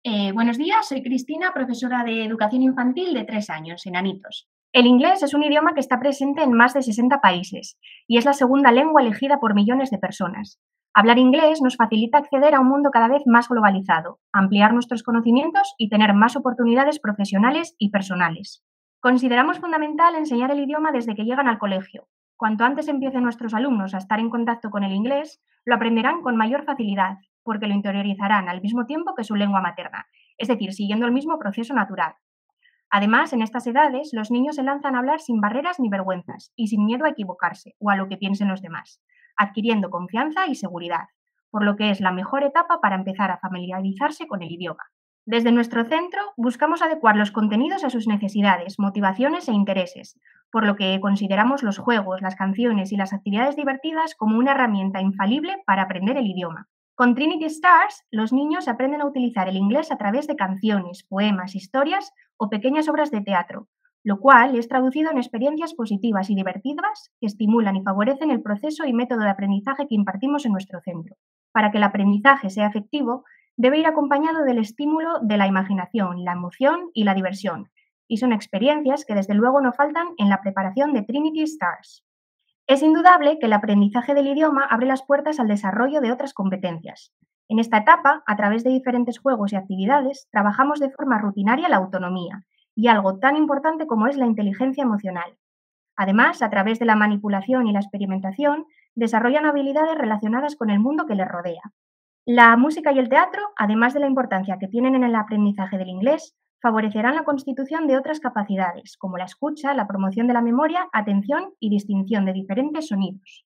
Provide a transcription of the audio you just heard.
Buenos días, soy Cristina, profesora de educación infantil de 3 años, en Anitos. El inglés es un idioma que está presente en más de 60 países y es la segunda lengua elegida por millones de personas. Hablar inglés nos facilita acceder a un mundo cada vez más globalizado, ampliar nuestros conocimientos y tener más oportunidades profesionales y personales. Consideramos fundamental enseñar el idioma desde que llegan al colegio. Cuanto antes empiecen nuestros alumnos a estar en contacto con el inglés, lo aprenderán con mayor facilidad porque lo interiorizarán al mismo tiempo que su lengua materna, es decir, siguiendo el mismo proceso natural. Además, en estas edades, los niños se lanzan a hablar sin barreras ni vergüenzas y sin miedo a equivocarse o a lo que piensen los demás, adquiriendo confianza y seguridad, por lo que es la mejor etapa para empezar a familiarizarse con el idioma. Desde nuestro centro buscamos adecuar los contenidos a sus necesidades, motivaciones e intereses, por lo que consideramos los juegos, las canciones y las actividades divertidas como una herramienta infalible para aprender el idioma. Con Trinity Stars, los niños aprenden a utilizar el inglés a través de canciones, poemas, historias o pequeñas obras de teatro, lo cual es traducido en experiencias positivas y divertidas que estimulan y favorecen el proceso y método de aprendizaje que impartimos en nuestro centro. Para que el aprendizaje sea efectivo, debe ir acompañado del estímulo de la imaginación, la emoción y la diversión, y son experiencias que desde luego no faltan en la preparación de Trinity Stars. Es indudable que el aprendizaje del idioma abre las puertas al desarrollo de otras competencias. En esta etapa, a través de diferentes juegos y actividades, trabajamos de forma rutinaria la autonomía y algo tan importante como es la inteligencia emocional. Además, a través de la manipulación y la experimentación, desarrollan habilidades relacionadas con el mundo que les rodea. La música y el teatro, además de la importancia que tienen en el aprendizaje del inglés, favorecerán la constitución de otras capacidades, como la escucha, la promoción de la memoria, atención y distinción de diferentes sonidos.